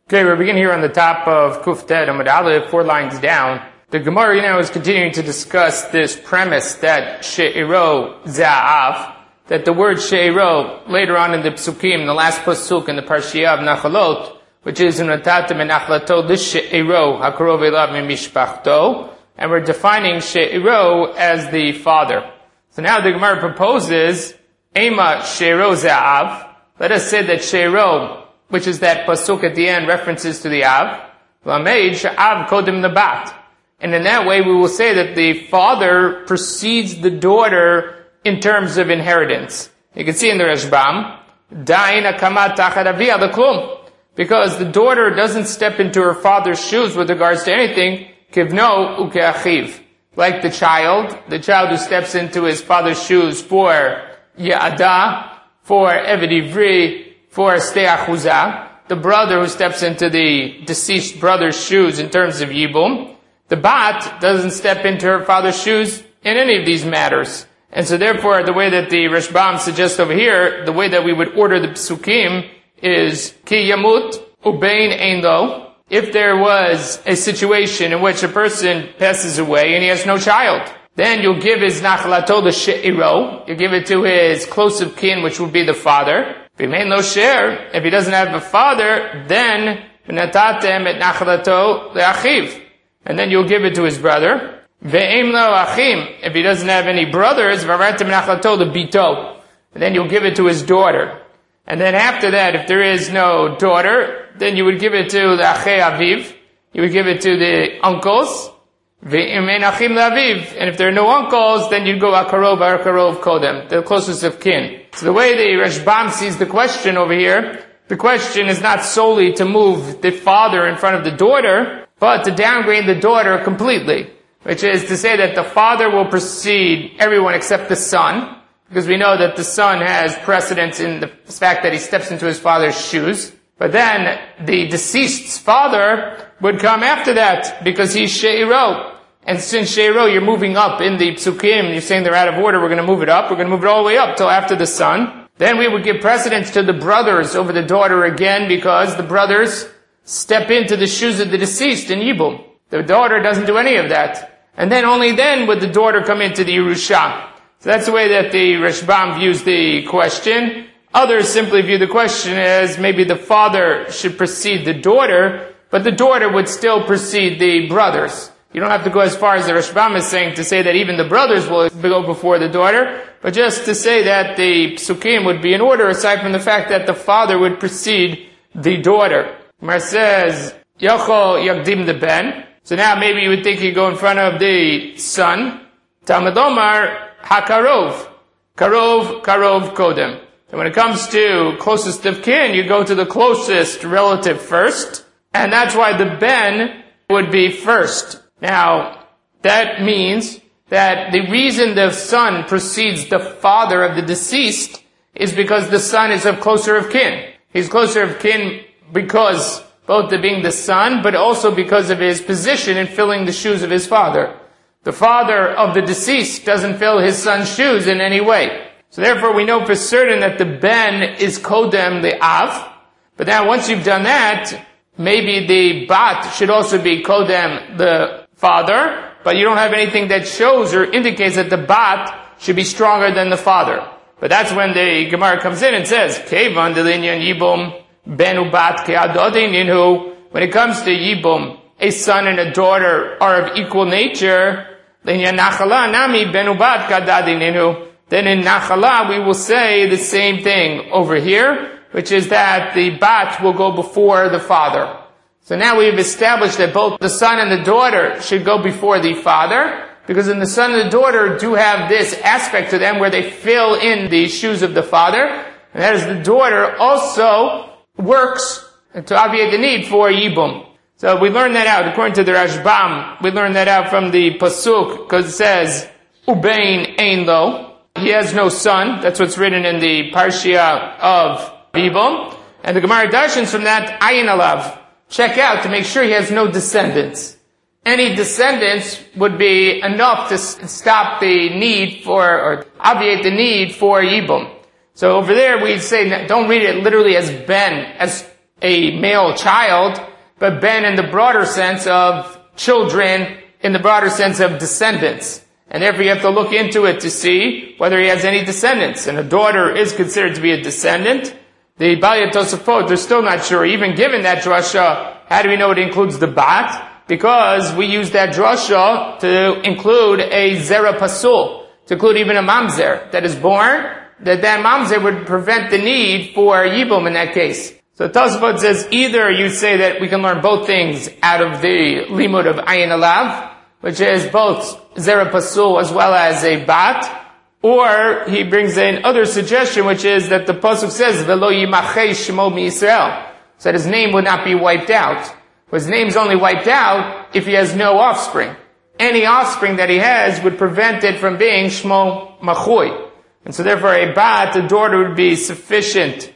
Okay, we're beginning here on the top of Kuf Tet Amud Aleph, 4 lines down. The Gemara now is continuing to discuss this premise that She'iro Za'av, that the word She'iro, later on in the Psukim, the last Pasuk in the Parshiyah of Nachalot, which is Unatatem and Nachlato, this She'iro, HaKarov Elav Mimishpachto, and we're defining She'iro as the father. So now the Gemara proposes, Ema She'iro Za'av, let us say that She'iro, which is that pasuk at the end, references to the Av. Lameid she'av kodem nabat. And in that way we will say that the father precedes the daughter in terms of inheritance. You can see in the Rashbam, Dain akamat tachat aviyah l'klum. Because the daughter doesn't step into her father's shoes with regards to anything, kivno ukeachiv. Like the child who steps into his father's shoes for ya'ada, for eved ivri, for ste'achuzah, the brother who steps into the deceased brother's shoes in terms of yibum. The bat doesn't step into her father's shoes in any of these matters. And so therefore, the way that the Rashbam suggests over here, the way that we would order the psukim is ki yamut ubein ein lo. If there was a situation in which a person passes away and he has no child, then you'll give his nachlato the she'iro, you give it to his close of kin, which would be the father. If he doesn't have a father, then natatem et nachlato le'achiv, and then you'll give it to his brother. Ve'em lo achim, if he doesn't have any brothers, v'aratem nachlato le'bito, and then you'll give it to his daughter. And then after that, if there is no daughter, then you would give it to the achei aviv, you would give it to the uncles. Ve'em ein achim le'aviv, and if there are no uncles, then you'd go akarov kodem, the closest of kin. So the way the Rashbam sees the question over here, the question is not solely to move the father in front of the daughter, but to downgrade the daughter completely, which is to say that the father will precede everyone except the son, because we know that the son has precedence in the fact that he steps into his father's shoes. But then the deceased's father would come after that, because he's She'iro. And since She'iro, you're moving up in the psukim, you're saying they're out of order, we're going to move it up, we're going to move it all the way up till after the son. Then we would give precedence to the brothers over the daughter again, because the brothers step into the shoes of the deceased in Yibum. The daughter doesn't do any of that. And then only then would the daughter come into the Yerusha. So that's the way that the Rashbam views the question. Others simply view the question as maybe the father should precede the daughter, but the daughter would still precede the brothers. You don't have to go as far as the Rashbam is saying to say that even the brothers will go before the daughter, but just to say that the psukim would be in order aside from the fact that the father would precede the daughter. Gemara says, Yochol Yagdim the Ben. So now maybe you would think you go in front of the son. Talmud Omar HaKarov. Karov Kodem. And when it comes to closest of kin, you go to the closest relative first, and that's why the Ben would be first. Now, that means that the reason the son precedes the father of the deceased is because the son is of closer of kin. He's closer of kin because both of being the son, but also because of his position in filling the shoes of his father. The father of the deceased doesn't fill his son's shoes in any way. So therefore we know for certain that the Ben is Kodem the Av. But now once you've done that, maybe the Bat should also be Kodem the father, but you don't have anything that shows or indicates that the Bat should be stronger than the father. But that's when the Gemara comes in and says, Kevan delinyan Yibum benu bat ke'adodin. When it comes to Yibum, a son and a daughter are of equal nature. Linyan Nachala nami benu bat ke'adodin. Then in Nachala we will say the same thing over here, which is that the Bat will go before the father. So now we've established that both the son and the daughter should go before the father, because then the son and the daughter do have this aspect to them where they fill in the shoes of the father, and that is the daughter also works to obviate the need for Yibum. So we learn that out, according to the Rashbam, we learn that out from the Pasuk, because it says, Ubein ein lo, he has no son, that's what's written in the Parshiyah of Yibum, and the Gemara darshans from that, Ayin alav, check out to make sure he has no descendants. Any descendants would be enough to stop the need for, or obviate the need for Yibum. So over there we say, don't read it literally as Ben, as a male child, but ben in the broader sense of children, in the broader sense of descendants. And therefore you have to look into it to see whether he has any descendants. And a daughter is considered to be a descendant. The Balya Tosafot, they're still not sure. Even given that drasha, how do we know it includes the bat? Because we use that drasha to include a zera pasul, to include even a mamzer that is born, that mamzer would prevent the need for yibum in that case. So Tosafot says either you say that we can learn both things out of the limud of Ayin Alav, which is both zera pasul as well as a bat, or he brings in other suggestion, which is that the pasuk says velo yimachei shmo miYisrael, so that his name would not be wiped out. His name's only wiped out if he has no offspring. Any offspring that he has would prevent it from being shmo machui, and so therefore a bat, a daughter, would be sufficient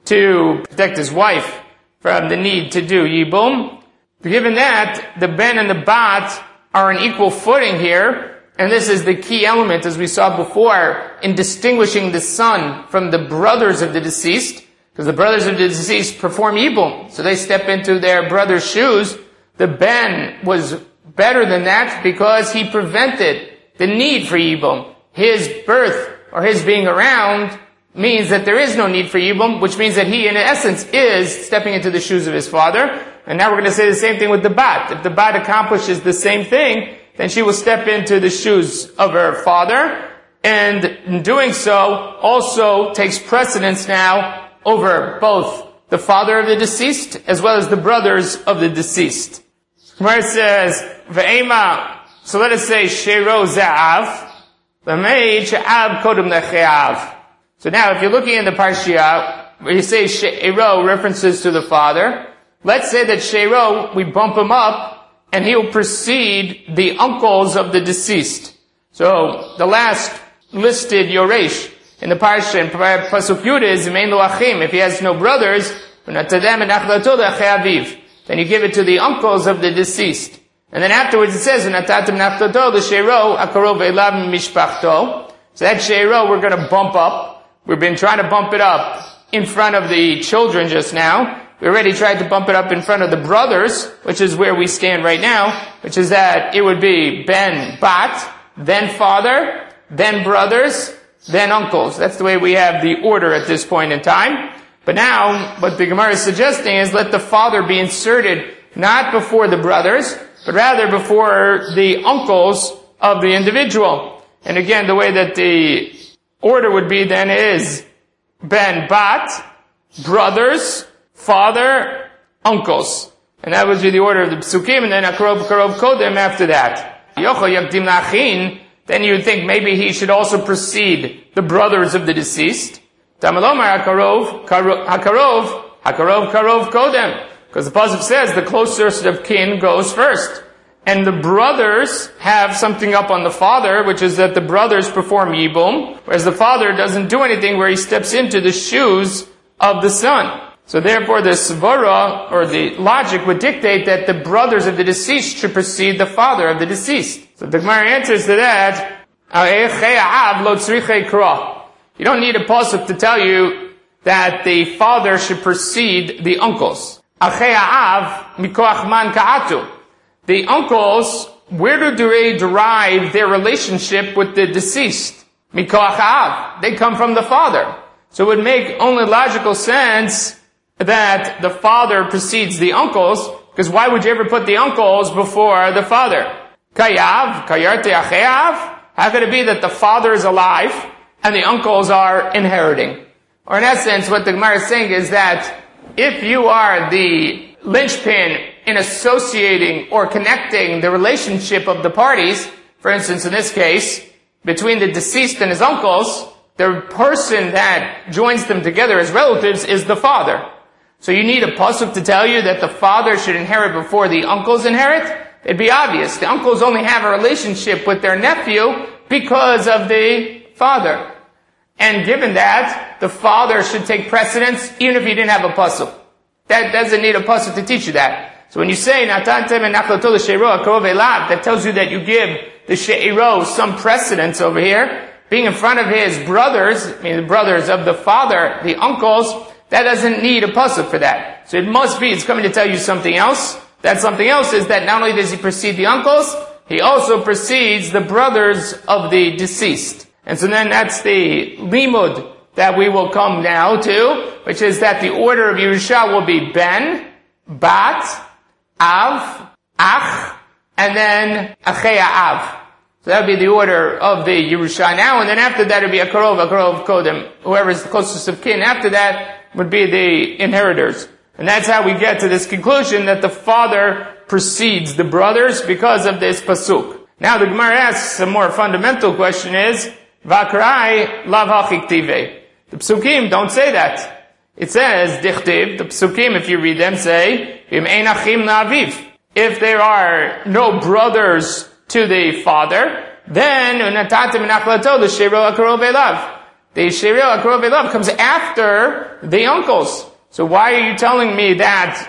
to protect his wife from the need to do yibum. Given that, the ben and the bat are on equal footing here, and this is the key element, as we saw before, in distinguishing the son from the brothers of the deceased, because the brothers of the deceased perform yibum, so they step into their brother's shoes. The ben was better than that because he prevented the need for yibum. His birth, or his being around, means that there is no need for yibum, which means that he, in essence, is stepping into the shoes of his father. And now we're going to say the same thing with the bat. If the bat accomplishes the same thing, then she will step into the shoes of her father, and in doing so, also takes precedence now over both the father of the deceased as well as the brothers of the deceased. Gemara says, Ve'ema, so let us say, Sheiro Za'av, V'mei Sha'av Kodem Neche'av. So now, if you're looking in the Parshiah, where you say Sheiro references to the father, let's say that Sheiro, we bump him up, and he'll precede the uncles of the deceased. So, the last listed Yoresh in the Parsha in Pasuk Yud is Imein Lo Achim. If he has no brothers, then you give it to the uncles of the deceased. And then afterwards it says, so that Sheiro we're going to bump up. We've been trying to bump it up in front of the children just now. We already tried to bump it up in front of the brothers, which is where we stand right now, which is that it would be ben, bat, then father, then brothers, then uncles. That's the way we have the order at this point in time. But now, what the Gemara is suggesting is let the father be inserted not before the brothers, but rather before the uncles of the individual. And again, the way that the order would be then is ben, bat, brothers, father, uncles. And that would be the order of the Psukim, and then Akarov Kodem after that. Then you would think maybe he should also precede the brothers of the deceased. Tamalomar Akarov Kodem. Because the Pasuk says the closest of kin goes first. And the brothers have something up on the father, which is that the brothers perform yibum, whereas the father doesn't do anything where he steps into the shoes of the son. So therefore the svara, or the logic, would dictate that the brothers of the deceased should precede the father of the deceased. So the Gemara answers to that, you don't need a pasuk to tell you that the father should precede the uncles. The uncles, where do they derive their relationship with the deceased? Mikoach av. They come from the father. So it would make only logical sense that the father precedes the uncles, because why would you ever put the uncles before the father? Kayav, kayarte acheav. How could it be that the father is alive and the uncles are inheriting? Or in essence, what the Gemara is saying is that if you are the linchpin in associating or connecting the relationship of the parties, for instance, in this case, between the deceased and his uncles, the person that joins them together as relatives is the father. So you need a pasuk to tell you that the father should inherit before the uncles inherit? It'd be obvious. The uncles only have a relationship with their nephew because of the father. And given that, the father should take precedence even if he didn't have a pasuk. That doesn't need a pasuk to teach you that. So when you say, that tells you that you give the she'iro some precedence over here, being in front of his brothers, I mean the brothers of the father, the uncles, that doesn't need a pasuk for that. So it's coming to tell you something else. That something else is that not only does he precede the uncles, he also precedes the brothers of the deceased. And so then that's the limud that we will come now to, which is that the order of Yerusha will be Ben, Bat, Av, Ach, and then Achei Av. So that would be the order of the Yerusha now, and then after that it would be a Karov Kodem. Whoever is the closest of kin after that would be the inheritors. And that's how we get to this conclusion that the father precedes the brothers because of this pasuk. Now the Gemara asks a more fundamental question is, Vakrai lav hachiktive. The psukim don't say that. It says, Dichtiv, the psukim, if you read them, say, Im ein achim la'aviv. If there are no brothers to the father, then unatatim nachlato the sheiro akarov elav. The sheiro akarov elav comes after the uncles. So why are you telling me that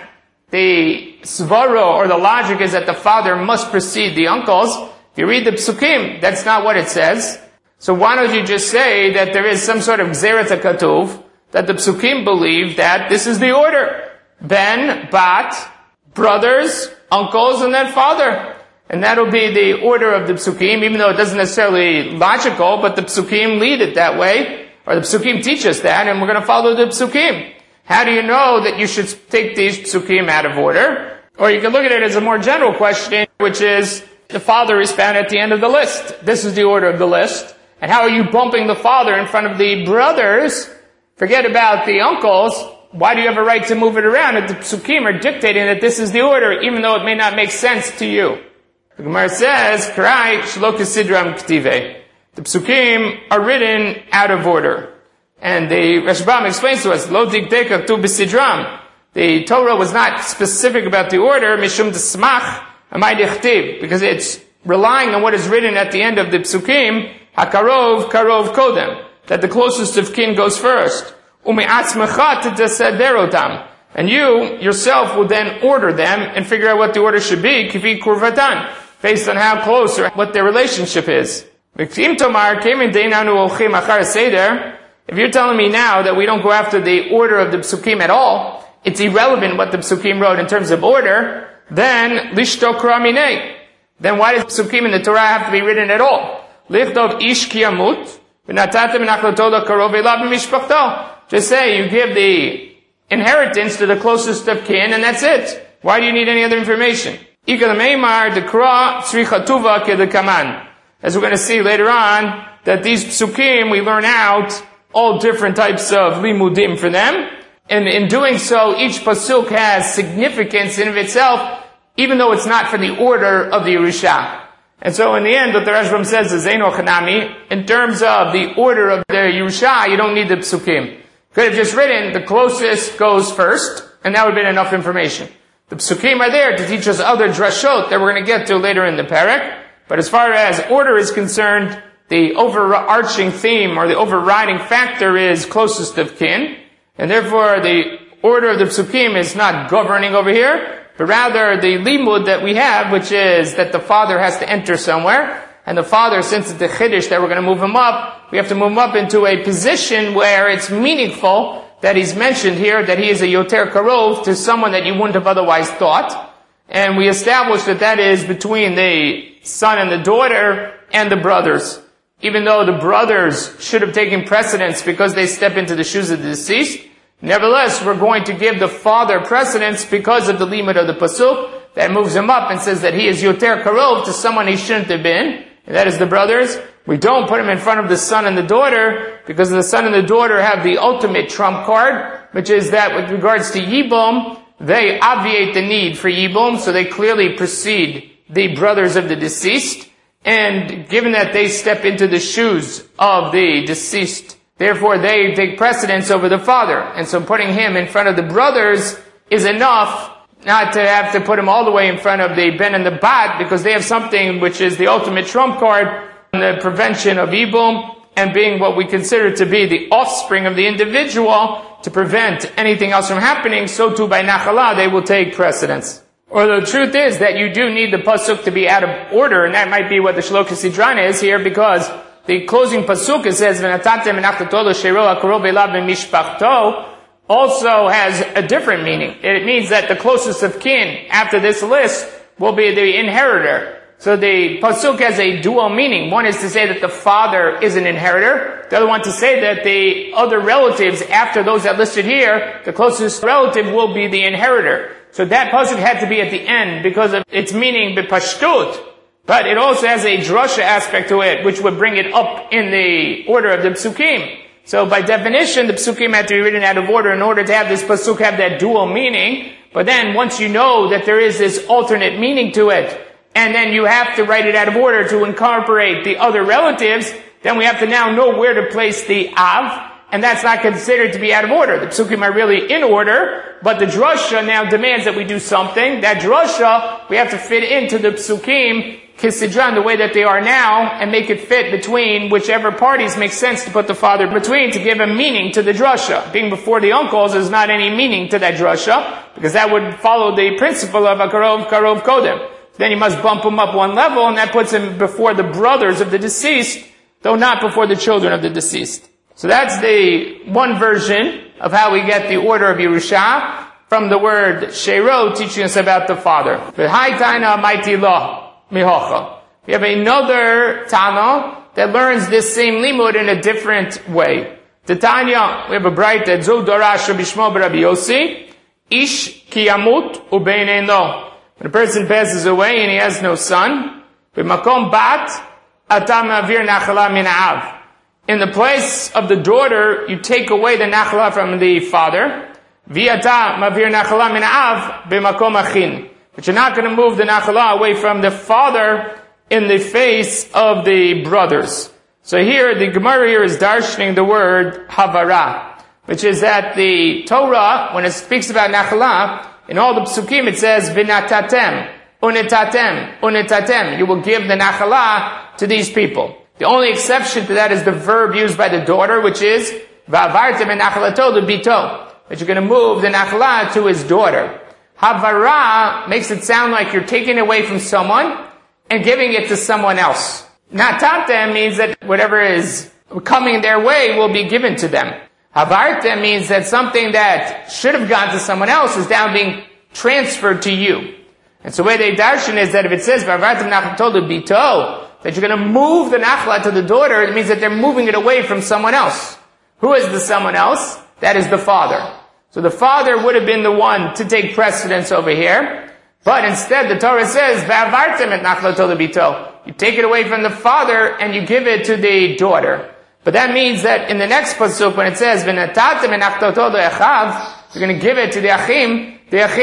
the svaro or the logic is that the father must precede the uncles? If you read the psukim, that's not what it says. So why don't you just say that there is some sort of gzeret hakatuv, that the psukim believe that this is the order. Ben, bat, brothers, uncles, and then father. And that'll be the order of the psukim, even though it doesn't necessarily logical, but the psukim lead it that way, or the psukim teach us that, and we're going to follow the psukim. How do you know that you should take these psukim out of order? Or you can look at it as a more general question, which is, the father is found at the end of the list. This is the order of the list. And how are you bumping the father in front of the brothers? Forget about the uncles. Why do you have a right to move it around if the psukim are dictating that this is the order, even though it may not make sense to you? The Gemara says, Karai shlo kesidram k'tivei. The psukim are written out of order. And the Rashbam explains to us, Lo dikdeka k'tuv b'sidram. The Torah was not specific about the order, mishum d'smach amay dichtiv, because it's relying on what is written at the end of the psukim, hakarov karov kodem, that the closest of kin goes first. Ume'atzmecha tetasader otam. And you, yourself, will then order them and figure out what the order should be, kifi kurvatan, based on how close or what their relationship is. If you're telling me now that we don't go after the order of the psukim at all, it's irrelevant what the psukim wrote in terms of order, then lishto kraminei. Then why does psukim in the Torah have to be written at all? Lichtov ish kiyamut, v'natatem nachlato karov elav b'mishpachto. Just say you give the inheritance to the closest of kin, and that's it. Why do you need any other information? As we're going to see later on, that these psukim, we learn out all different types of limudim for them. And in doing so, each pasuk has significance in of itself, even though it's not for the order of the Yerusha. And so in the end, what the Rashbam says is, Eino Chanami, in terms of the order of the Yerusha, you don't need the psukim. Could have just written, the closest goes first, and that would have been enough information. The psukim are there to teach us other drashot that we're going to get to later in the parak. But as far as order is concerned, the overarching theme or the overriding factor is closest of kin. And therefore the order of the psukim is not governing over here, but rather the limud that we have, which is that the father has to enter somewhere. And the father, since it's the chiddush that we're going to move him up, we have to move him up into a position where it's meaningful that he's mentioned here, that he is a yoter karov to someone that you wouldn't have otherwise thought. And we established that that is between the son and the daughter and the brothers. Even though the brothers should have taken precedence because they step into the shoes of the deceased, nevertheless, we're going to give the father precedence because of the limit of the pasuk that moves him up and says that he is yoter karov to someone he shouldn't have been, and that is the brothers. We don't put him in front of the son and the daughter because the son and the daughter have the ultimate trump card, which is that with regards to Yibum, they obviate the need for Yibum, so they clearly precede the brothers of the deceased. And given that they step into the shoes of the deceased, therefore they take precedence over the father. And so putting him in front of the brothers is enough not to have to put him all the way in front of the Ben and the Bat, because they have something which is the ultimate trump card in the prevention of Yibum and being what we consider to be the offspring of the individual to prevent anything else from happening. So too by Nachala they will take precedence. Or the truth is that you do need the pasuk to be out of order, and that might be what the Shloka Sidran is here, because the closing pasuk, it says, also has a different meaning. It means that the closest of kin after this list will be the inheritor. So the pasuk has a dual meaning. One is to say that the father is an inheritor. The other one to say that the other relatives after those that listed here, the closest relative will be the inheritor. So that pasuk had to be at the end because of its meaning b'pashtut. But it also has a drasha aspect to it, which would bring it up in the order of the psukim. So by definition, the psukim had to be written out of order in order to have this pasuk have that dual meaning. But then once you know that there is this alternate meaning to it, and then you have to write it out of order to incorporate the other relatives, then we have to now know where to place the av, and that's not considered to be out of order. The psukim are really in order, but the drasha now demands that we do something. That drasha, we have to fit into the psukim, kisidran, the way that they are now, and make it fit between whichever parties make sense to put the father between to give a meaning to the drasha. Being before the uncles is not any meaning to that drasha, because that would follow the principle of a karov kodem. Then you must bump him up one level, and that puts him before the brothers of the deceased, though not before the children of the deceased. So that's the one version of how we get the order of Yerusha from the word Sheiro, teaching us about the father. We have another Tana that learns this same limud in a different way. The Tanya, we have a bright that Zo Dorash Bishmo Rabbi Yossi, Ish Kiyamut Ubein. When a person passes away and he has no son, in the place of the daughter, you take away the nachla from the father. But you're not going to move the nachla away from the father in the face of the brothers. So here, the Gemara here is darshaning the word havara, which is that the Torah, when it speaks about nachla, in all the psukim it says, V'natatem, unetatem. You will give the nachala to these people. The only exception to that is the verb used by the daughter, which is, V'avartem en nachalato lebito. That you're going to move the nachala to his daughter. Havara makes it sound like you're taking it away from someone and giving it to someone else. Natatem means that whatever is coming their way will be given to them. Havartem means that something that should have gone to someone else is now being transferred to you. And so the way they darshan is that if it says, Havartem nachlatol bito, that you're going to move the nachla to the daughter, it means that they're moving it away from someone else. Who is the someone else? That is the father. So the father would have been the one to take precedence over here. But instead the Torah says, Havartem et nachlatol bito. You take it away from the father and you give it to the daughter. But that means that in the next pasuk, when it says, "V'natatem en achtoto le'achav," you're going to give it to the achim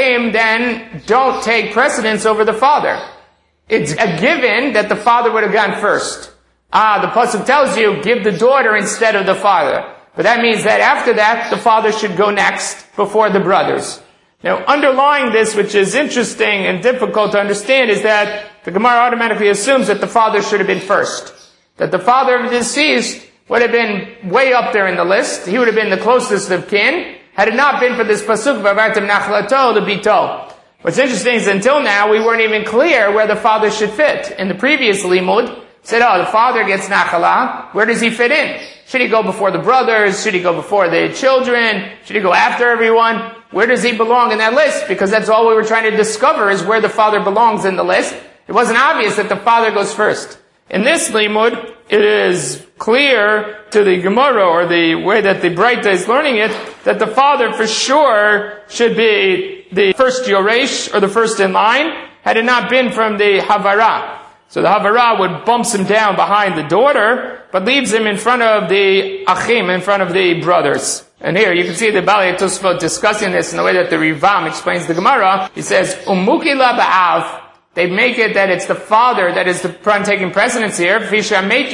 then don't take precedence over the father. It's a given that the father would have gone first. The pasuk tells you, give the daughter instead of the father. But that means that after that, the father should go next before the brothers. Now, underlying this, which is interesting and difficult to understand, is that the Gemara automatically assumes that the father should have been first. That the father of the deceased would have been way up there in the list. He would have been the closest of kin, had it not been for this pasuk, V'avartem nachlato lebito. What's interesting is until now, we weren't even clear where the father should fit. In the previous limud, said, the father gets nachala. Where does he fit in? Should he go before the brothers? Should he go before the children? Should he go after everyone? Where does he belong in that list? Because that's all we were trying to discover is where the father belongs in the list. It wasn't obvious that the father goes first. In this limud, it is clear to the Gemara, or the way that the Breita is learning it, that the father for sure should be the first Yoresh, or the first in line, had it not been from the Havara. So the Havara would bumps him down behind the daughter, but leaves him in front of the Achim, in front of the brothers. And here you can see the Balei Tosfot discussing this in the way that the Rivam explains the Gemara. He says, Umukila ba'av. They make it that it's the father that is the one taking precedence here. Because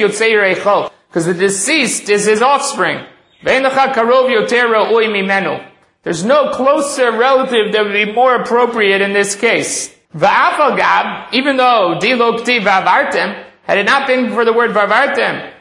the deceased is his offspring. There's no closer relative that would be more appropriate in this case. Even though dilokti vavartem, had it not been for the word vavartem,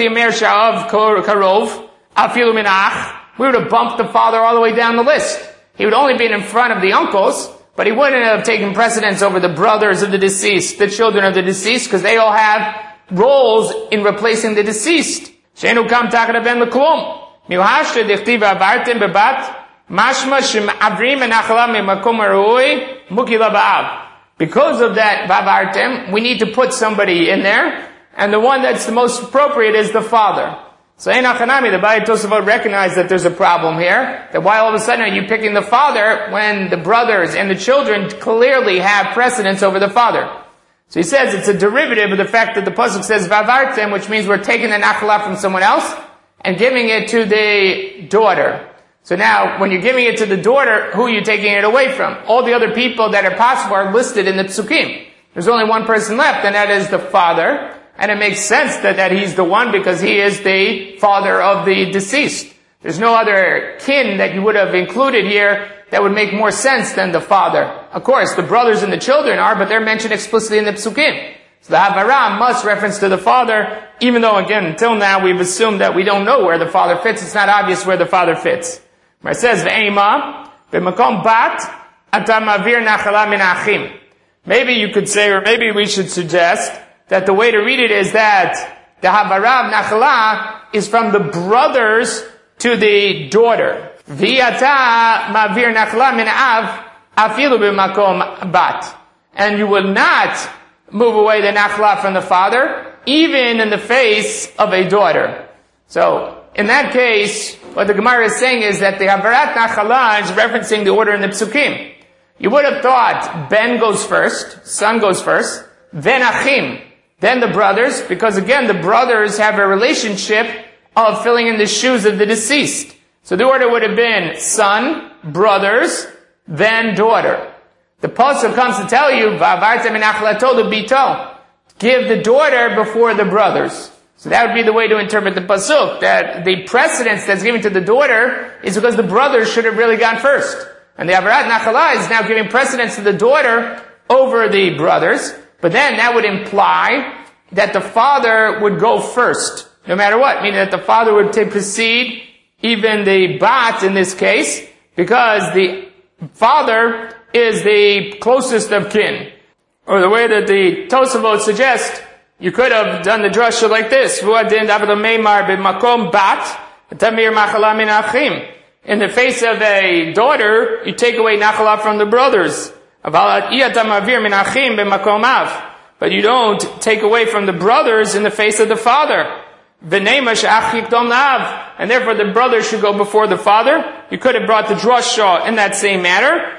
we would have bumped the father all the way down the list. He would only be in front of the uncles, but he wouldn't have taken precedence over the brothers of the deceased, the children of the deceased, because they all have roles in replacing the deceased. Mashma shem'avrim enachala memakom harui mukila ba'av. Because of that vavartem, we need to put somebody in there, and the one that's the most appropriate is the father. So Einachanami, the Baalei Tosafot recognized that there's a problem here, that why all of a sudden are you picking the father when the brothers and the children clearly have precedence over the father? So he says it's a derivative of the fact that the pasuk says vavartem, which means we're taking the nachala from someone else and giving it to the daughter. So now, when you're giving it to the daughter, who are you taking it away from? All the other people that are possible are listed in the psukim. There's only one person left, and that is the father. And it makes sense that he's the one because he is the father of the deceased. There's no other kin that you would have included here that would make more sense than the father. Of course, the brothers and the children are, but they're mentioned explicitly in the psukim. So the havara must reference to the father, even though, again, until now we've assumed that we don't know where the father fits. It's not obvious where the father fits. Where it says, Ve'ema, b'makom bat, ata mavir nachala min achim. Maybe you could say, or maybe we should suggest, that the way to read it is that the havara of nachala is from the brothers to the daughter. V'ata mavir nachala min av, afilu b'makom bat. And you will not move away the nachala from the father, even in the face of a daughter. So, in that case, what the Gemara is saying is that the Havarat Nachala is referencing the order in the Psukim. You would have thought Ben goes first, son goes first, then Achim, then the brothers, because again, the brothers have a relationship of filling in the shoes of the deceased. So the order would have been son, brothers, then daughter. The pasuk comes to tell you, V'avartem enachalato lebito, give the daughter before the brothers. So that would be the way to interpret the pasuk, that the precedence that's given to the daughter is because the brothers should have really gone first. And the Havarat Nachala is now giving precedence to the daughter over the brothers, but then that would imply that the father would go first, no matter what, meaning that the father would precede even the bat in this case, because the father is the closest of kin. Or the way that the Tosafot suggests, you could have done the drasha like this. In the face of a daughter, you take away nachala from the brothers. But you don't take away from the brothers in the face of the father. And therefore the brothers should go before the father. You could have brought the drasha in that same manner.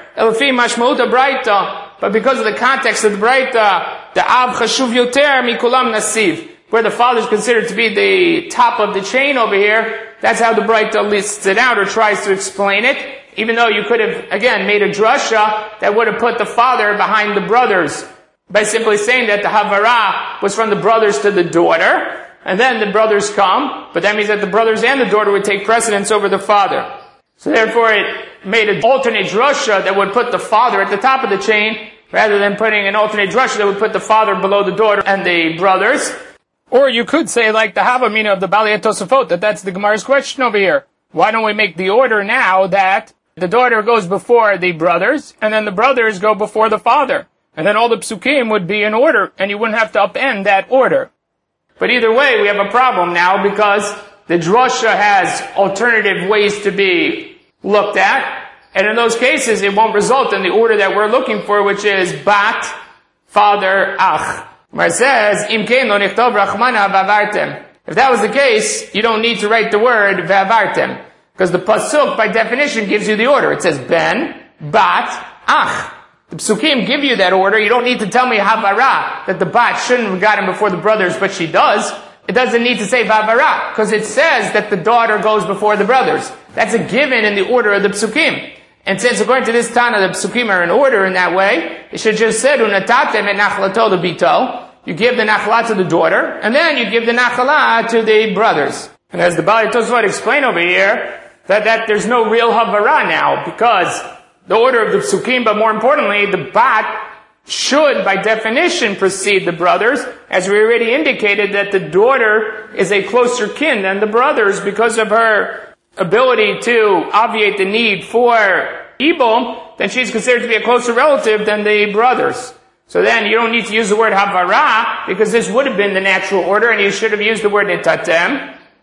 But because of the context of the Braita, the Av Chashuv Yoter Mikulam Nasiv, where the father is considered to be the top of the chain over here, that's how the Braita lists it out or tries to explain it, even though you could have, again, made a drasha that would have put the father behind the brothers, by simply saying that the Havara was from the brothers to the daughter, and then the brothers come, but that means that the brothers and the daughter would take precedence over the father. So therefore it made an alternate drasha that would put the father at the top of the chain, rather than putting an alternate drasha that would put the father below the daughter and the brothers. Or you could say, like the Havamina of the Baalei Tosafot, that that's the Gemara's question over here. Why don't we make the order now that the daughter goes before the brothers, and then the brothers go before the father? And then all the psukim would be in order, and you wouldn't have to upend that order. But either way, we have a problem now, because the drasha has alternative ways to be looked at, and in those cases, it won't result in the order that we're looking for, which is bat, father, ach. Where it says, Im kein lo nichtov rachmana v'avartem. If that was the case, you don't need to write the word v'avartem, because the pasuk, by definition, gives you the order. It says ben, bat, ach. The psukim give you that order. You don't need to tell me havara, that the bat shouldn't have gotten before the brothers, but she does. It doesn't need to say v'avara, because it says that the daughter goes before the brothers. That's a given in the order of the psukim. And since according to this Tana, the psukim are in order in that way, it should just say, unatatem et nachlato lebito. You give the nachla to the daughter, and then you give the nachla to the brothers. And as the Baalei Tosafot explained over here, that there's no real havara now, because the order of the psukim, but more importantly, the bat should, by definition, precede the brothers, as we already indicated that the daughter is a closer kin than the brothers because of her ability to obviate the need for ibum, then she's considered to be a closer relative than the brothers. So then you don't need to use the word havara, because this would have been the natural order, and you should have used the word nitatem.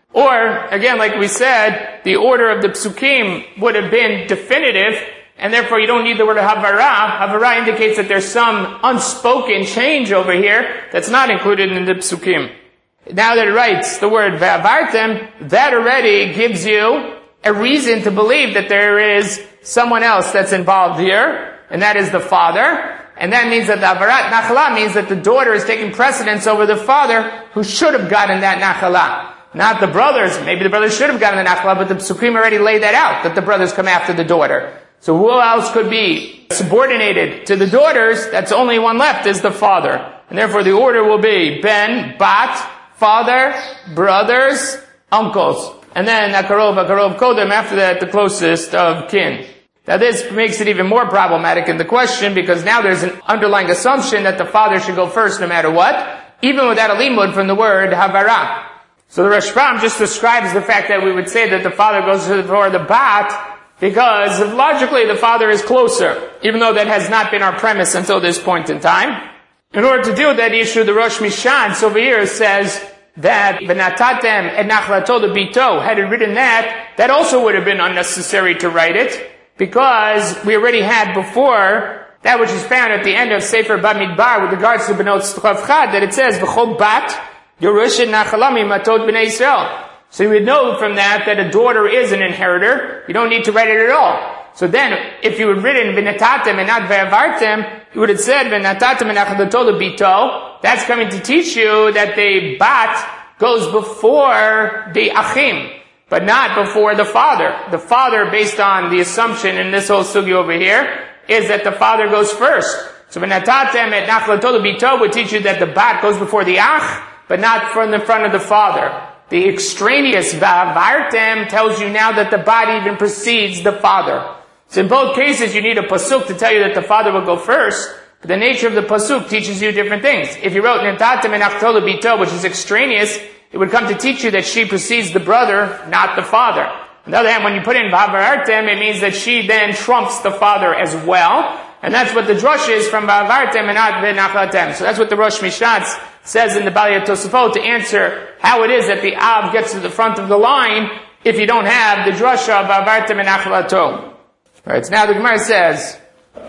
Or, again, like we said, the order of the psukim would have been definitive, and therefore you don't need the word havara. Havara indicates that there's some unspoken change over here that's not included in the psukim. Now that it writes the word ve'avartem, that already gives you a reason to believe that there is someone else that's involved here, and that is the father. And that means that the avarat nachala means that the daughter is taking precedence over the father who should have gotten that nachala. Not the brothers. Maybe the brothers should have gotten the nachala, but the psukim already laid that out, that the brothers come after the daughter. So who else could be subordinated to the daughters? That's only one left, is the father. And therefore the order will be ben, bat, father, brothers, uncles. And then akarov kodem, after that the closest of kin. Now this makes it even more problematic in the question, because now there's an underlying assumption that the father should go first no matter what, even without a limud from the word havara. So the Rashbam just describes the fact that we would say that the father goes before the bat, because logically the father is closer, even though that has not been our premise until this point in time. In order to deal with that issue, the Rosh Mishan over here says that v'natatem et nachlato lebito, had it written that also would have been unnecessary to write it, because we already had before that which is found at the end of Sefer Bamidbar with regards to Benot Chavchad, that it says v'chol bat yorushin nachalami matot b'nei Yisrael. So you would know from that a daughter is an inheritor. You don't need to write it at all. So then, if you had written v'natatem and not ve'avartem, you would have said v'natatem and nachlato lebito. That's coming to teach you that the bat goes before the achim, but not before the father. The father, based on the assumption in this whole sugi over here, is that the father goes first. So v'natatem et nachlato lebito would teach you that the bat goes before the ach, but not from the front of the father. The extraneous v'avartem tells you now that the bat even precedes the father. So in both cases you need a pasuk to tell you that the father will go first, but the nature of the pasuk teaches you different things. If you wrote netatem and nachlato lebito, which is extraneous, it would come to teach you that she precedes the brother, not the father. On the other hand, when you put in v'avartem, it means that she then trumps the father as well. And that's what the drush is from v'avartem and not v'nachlatem. So that's what the Rosh Mishnah says in the Baliyat Tosafot to answer how it is that the av gets to the front of the line if you don't have the drasha of v'avartem and nachlato. Alright, so now the Gemara says,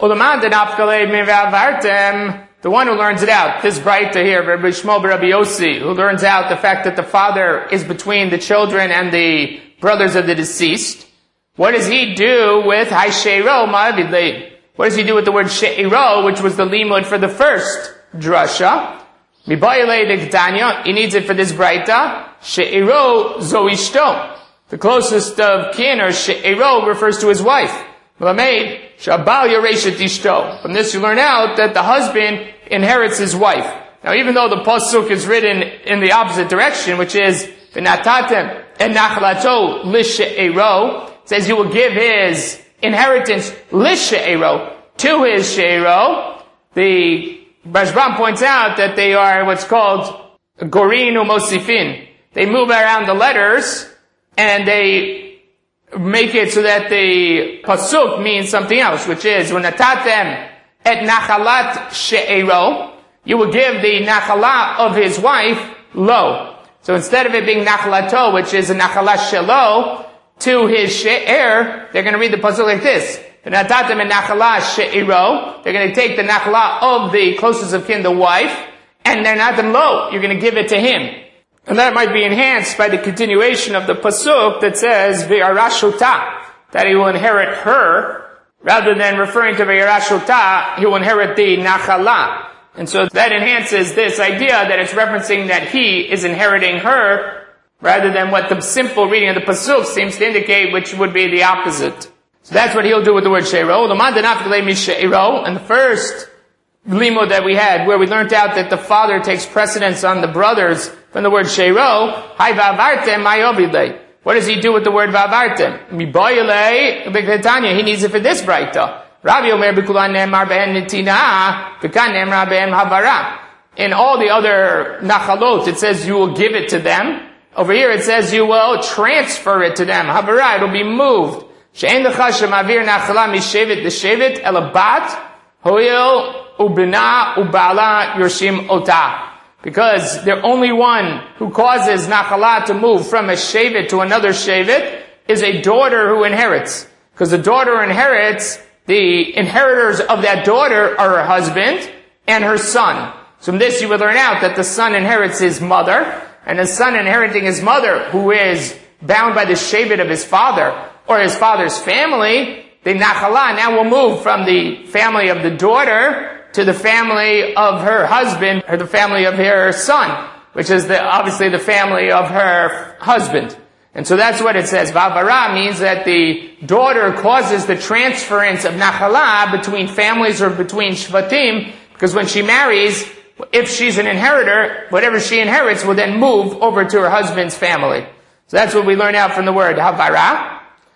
the one who learns it out, this Braita here, Rabbi Shmuel Rabbi Yossi, who learns out the fact that the father is between the children and the brothers of the deceased, what does he do with Haishero Ma'avidle? What does he do with the word She'iro, which was the limud for the first drasha? He needs it for this Braita. She'iro Zoishto. The closest of kin, or She'iro, refers to his wife. From this you learn out that the husband inherits his wife. Now even though the pasuk is written in the opposite direction, which is v'natatem en nachlato lishe'ero, says you will give his inheritance lishe'ero, to his she'ero. The Rashbam points out that they are what's called gorin umosifin. They move around the letters and they make it so that the pasuk means something else, which is v'natatem et nachalat she'ero, you will give the nachala of his wife lo. So instead of it being nachalato, which is a nachala shelo, to his she'er, they're going to read the pasuk like this. V'natatem et nachala she'ero, they're going to take the nachala of the closest of kin, the wife, and they're not lo, you're going to give it to him. And that might be enhanced by the continuation of the pasuk that says v'yarashuta, that he will inherit her, rather than referring to v'yarashuta, he will inherit the nachala. And so that enhances this idea that it's referencing that he is inheriting her, rather than what the simple reading of the pasuk seems to indicate, which would be the opposite. So that's what he'll do with the word she'ero. And the first limud that we had, where we learned out that the father takes precedence on the brothers from the word she'ero, hai v'avartem ma'yovidle. What does he do with the word v'avartem? Miboyle b'ketanya. He needs it for this Braita. Rabbi Omer b'kulan ne'emar b'hen netina, v'kan ne'emar b'hen havara. In all the other nachalot, it says you will give it to them. Over here it says you will transfer it to them. Havara, it will be moved. She'en lecha shemavir nachala mishevet l'shevet elabat, hoil ubina ubala yorshim ota. because the only one who causes Nachala to move from a Shevet to another Shevet is a daughter who inherits. Because the daughter inherits, the inheritors of that daughter are her husband and her son. So from this you would learn out that the son inherits his mother, and the son inheriting his mother, who is bound by the Shevet of his father, or his father's family, the Nachala now will move from the family of the daughter to the family of her husband, or the family of her son, which is obviously the family of her husband. And so that's what it says. Va'avara means that the daughter causes the transference of Nachala between families or between Shvatim, because when she marries, if she's an inheritor, whatever she inherits will then move over to her husband's family. So that's what we learn out from the word Havara.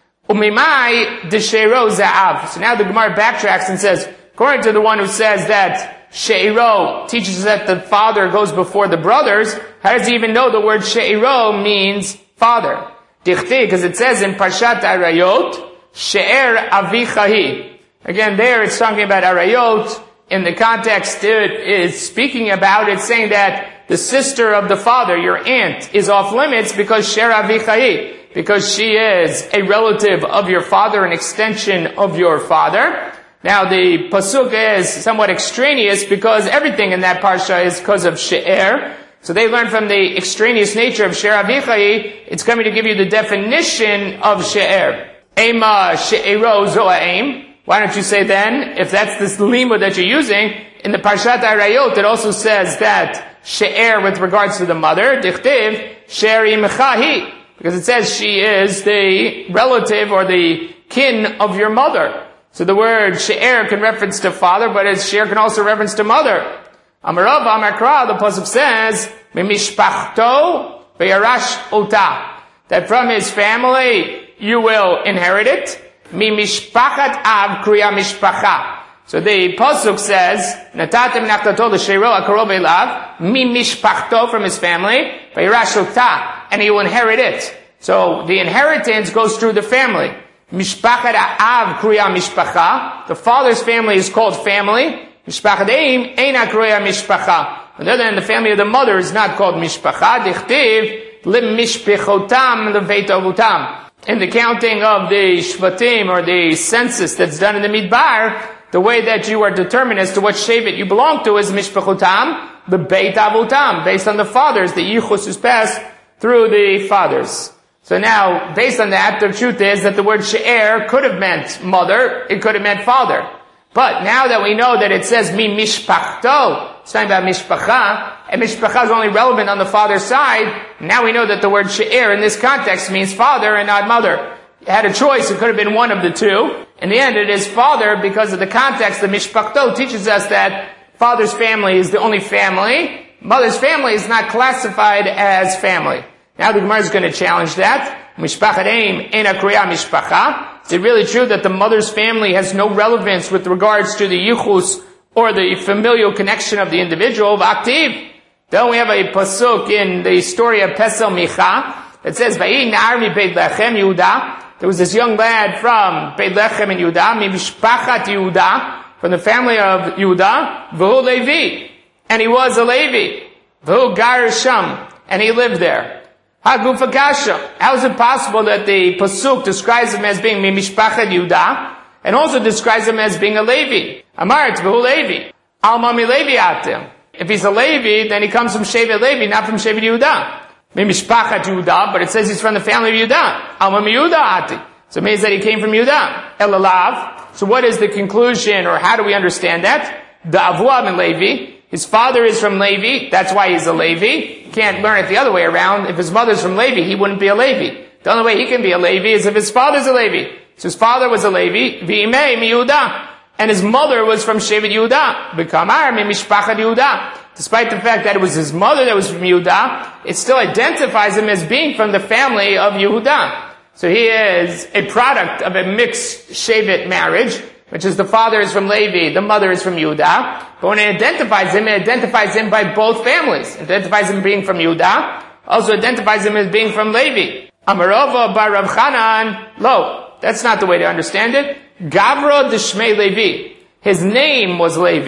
Umimai deshero za'av. So now the Gemara backtracks and says, according to the one who says that she'iro teaches that the father goes before the brothers, how does he even know the word she'iro means father? Dichti, because it says in Parshat Arayot, she'er avichahi. Again, there it's talking about Arayot. In the context it is speaking about, it's saying that the sister of the father, your aunt, is off limits because she'er avichahi. Because she is a relative of your father, an extension of your father. Now the pasuk is somewhat extraneous because everything in that parsha is because of she'er. So they learn from the extraneous nature of she'er avichai, it's coming to give you the definition of she'er. Ema she'ero zo'aim. Why don't you say then, if that's this lima that you're using, in the Parshat Arayot it also says that she'er with regards to the mother, dichtiv, she'er imchahi. Because it says she is the relative or the kin of your mother. So the word she'er can reference to father, but she'er can also reference to mother. Amarav Amakra, the pasuk says, "Mimishpachto v'yarash ota," that from his family you will inherit it. Mimishpachat av kriya mishpacha. So the pasuk says, "Natatem nachtato l'sheiro akarov elav mimishpachto," from his family, v'yarash ota, and he will inherit it. So the inheritance goes through the family. Mishpachat av kriya mishpacha. The father's family is called family. Mishpachat eim eina kriya mishpacha. On the other hand, the family of the mother is not called mishpacha. Dichtiv lim mishpechotam leveit avutam. In the counting of the shvatim, or the census that's done in the Midbar, the way that you are determined as to what shevet you belong to is mishpechotam leveit avutam, based on the fathers. The yichus is passed through the fathers. So now, based on that, the truth is that the word she'er could have meant mother, it could have meant father. But now that we know that it says mi mishpachto, it's talking about mishpacha, and mishpacha is only relevant on the father's side, now we know that the word she'er in this context means father and not mother. You had a choice, it could have been one of the two. In the end, it is father because of the context. The mishpachto teaches us that father's family is the only family. Mother's family is not classified as family. Now the Gemara is going to challenge that. Mishpachat eim eina kriya mishpacha. Is it really true that the mother's family has no relevance with regards to the yichus or the familial connection of the individual? V'aktiv. Then we have a pasuk in the story of Pesel Micha. It says, "Vayi nar mi Beit Lechem Yehuda." There was this young lad from Beit Lechem in Yehuda, mi mishpachat Yehuda, from the family of Yehuda, v'hu Levi, and he was a Levi, v'hu gar sham, and he lived there. Hagufa kasha. How is it possible that the pasuk describes him as being mimishpachat Yehuda and also describes him as being a Levi? Amaret v'hu Levi. Alma mi Levi atem. If he's a Levi, then he comes from Shevet Levi, not from Shevet Yehuda. Mimishpachat Yehuda, but it says he's from the family of Yehuda. Alma mi Yehuda ati. So it means that he came from Yehuda. Elalav. So what is the conclusion, or how do we understand that? The avua min Levi. His father is from Levi, that's why he's a Levi. You can't learn it the other way around. If his mother's from Levi, he wouldn't be a Levi. The only way he can be a Levi is if his father's a Levi. So his father was a Levi, v'imei mi Yehuda, and his mother was from Shevet Yehuda, v'kamar mi mishpachat Yehuda. Despite the fact that it was his mother that was from Yehuda, it still identifies him as being from the family of Yehuda. So he is a product of a mixed Shevet marriage, which is the father is from Levi, the mother is from Yehuda. But when it identifies him by both families. It identifies him being from Yehuda, also identifies him as being from Levi. Amarova bar Rav Chanan, lo, that's not the way to understand it. Gavro d'shmei Levi. His name was Levi.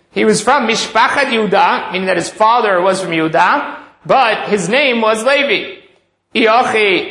He was from Mishpachat Yehuda, meaning that his father was from Yehuda, but his name was Levi. If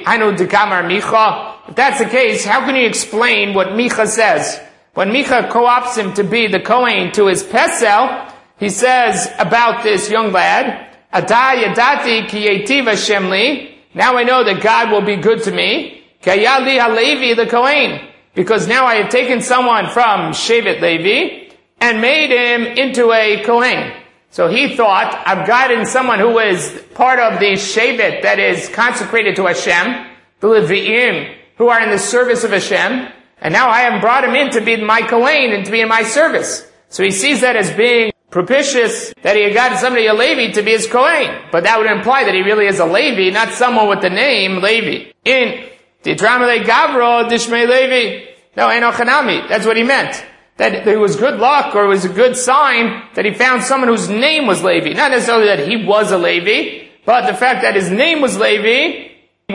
that's the case, how can you explain what Micha says? When Micha co-opts him to be the Kohen to his Pesel, he says about this young lad, Ata yadati ki yetiv Hashem li. Now I know that God will be good to me. Ki hayad li halevi the Kohen. Because now I have taken someone from Shevet Levi and made him into a Kohen. So he thought, I've gotten someone who is part of the Shevet that is consecrated to Hashem, the Levi'im, who are in the service of Hashem, and now I have brought him in to be my Kohen and to be in my service. So he sees that as being propitious that he had gotten somebody, a Levi, to be his Kohen. But that would imply that he really is a Levi, not someone with the name Levi. In Ditramele Gavro Dishmei Levi. No, Enochanami. That's what he meant. That it was good luck or it was a good sign that he found someone whose name was Levi. Not necessarily that he was a Levi, but the fact that his name was Levi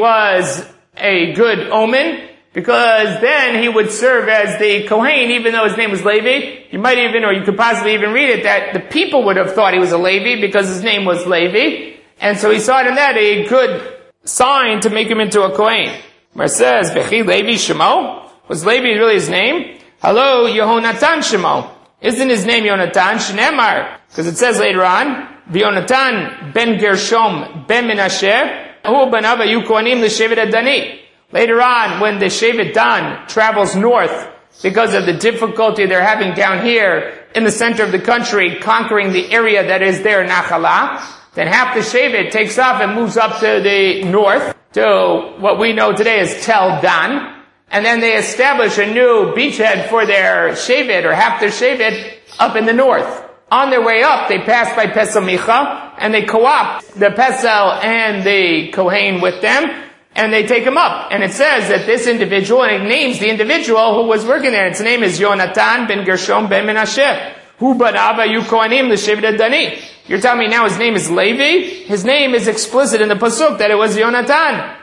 was a good omen, because then he would serve as the Kohen even though his name was Levi. You might even, or you could possibly even read it, that the people would have thought he was a Levi because his name was Levi. And so he saw in that a good sign to make him into a Kohen. Where it says, Bechi Levi Shemo? Was Levi really his name? Hello, Yehonatan Shemo. Isn't his name Yonatan? Shnemar. Because it says later on, Yonatan ben Gershom ben Menashe, Hu banav hayu kohanim l'shevet Dani. Later on, when the Shevet Dan travels north because of the difficulty they're having down here in the center of the country, conquering the area that is their Nachala, then half the Shevet takes off and moves up to the north, to what we know today as Tel Dan. And then they establish a new beachhead for their Shevet, or half their Shevet, up in the north. On their way up, they pass by Pesel Micha, and they co-opt the Pesel and the Kohen with them, and they take him up. And it says that this individual, and it names the individual who was working there. Its name is Yonatan ben Gershom ben Menashe. Hu banav hayu kohanim l'shevet Dani. You're telling me now his name is Levi? His name is explicit in the Pasuk that it was Yonatan.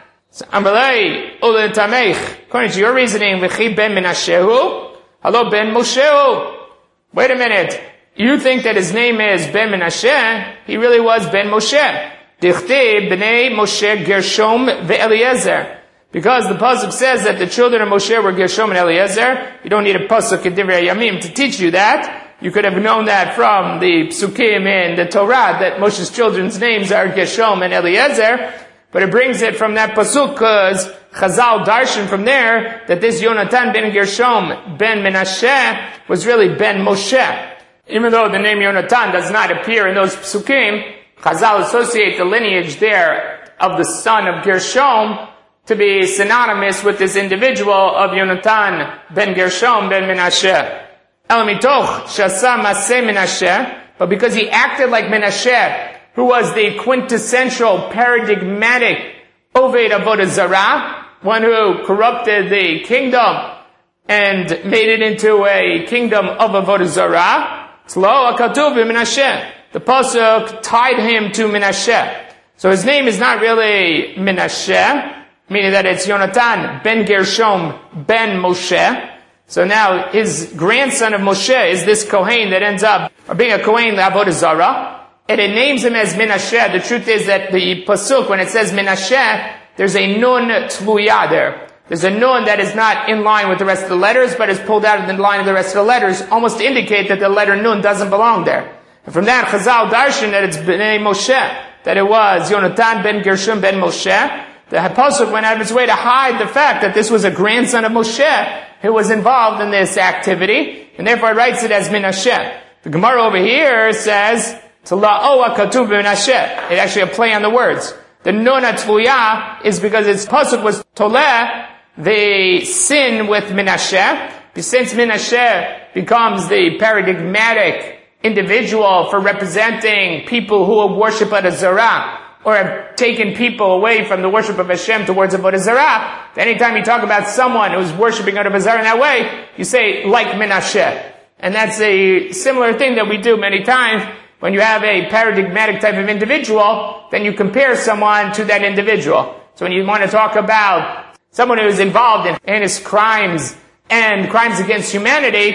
According to your reasoning, V'chi ben Menashehu, hello ben Moshehu. Wait a minute. You think that his name is Ben Menashe? He really was Ben Moshe. Dichtei b'nei Moshe Gershom ve'Eliezer. Because the pasuk says that the children of Moshe were Gershom and Eliezer. You don't need a pasuk in Divrei Yamim to teach you that. You could have known that from the psukim in the Torah, that Moshe's children's names are Gershom and Eliezer. But it brings it from that pasuk because Chazal darshan from there that this Yonatan ben Gershom ben Menashe was really Ben Moshe. Even though the name Yonatan does not appear in those psukim, Chazal associate the lineage there of the son of Gershom to be synonymous with this individual of Yonatan ben Gershom ben Menashe. Elamitoch shasa maseh Menashe, but because he acted like Menashe, who was the quintessential, paradigmatic Oved Avodah Zarah, one who corrupted the kingdom and made it into a kingdom of Avodah Zarah. Tzlo akatuv Menashe. The pasuk tied him to Menashe. So his name is not really Menashe, meaning that it's Yonatan ben Gershom ben Moshe. So now his grandson of Moshe is this Kohen that ends up being a Kohen Avodah Zarah. And it names him as Menashe. The truth is that the pasuk, when it says Menashe, there's a nun tluya there. There's a nun that is not in line with the rest of the letters, but is pulled out of the line of the rest of the letters, almost to indicate that the letter nun doesn't belong there. And from that, Chazal darshan that it's Bnei Moshe, that it was Yonatan ben Gershom ben Moshe. The pasuk went out of its way to hide the fact that this was a grandson of Moshe who was involved in this activity, and therefore it writes it as Menashe. The Gemara over here says, Tla'oa katuv Menashe. It actually a play on the words. The nun tluya is because its pasuk was toleh, the sin with Menashe. Since Menashe becomes the paradigmatic individual for representing people who worship Avodah Zarah, or have taken people away from the worship of Hashem towards Avodah Zarah, anytime you talk about someone who's worshiping Avodah Zarah in that way, you say, like Menashe. And that's a similar thing that we do many times. When you have a paradigmatic type of individual, then you compare someone to that individual. So when you want to talk about someone who is involved in heinous crimes and crimes against humanity,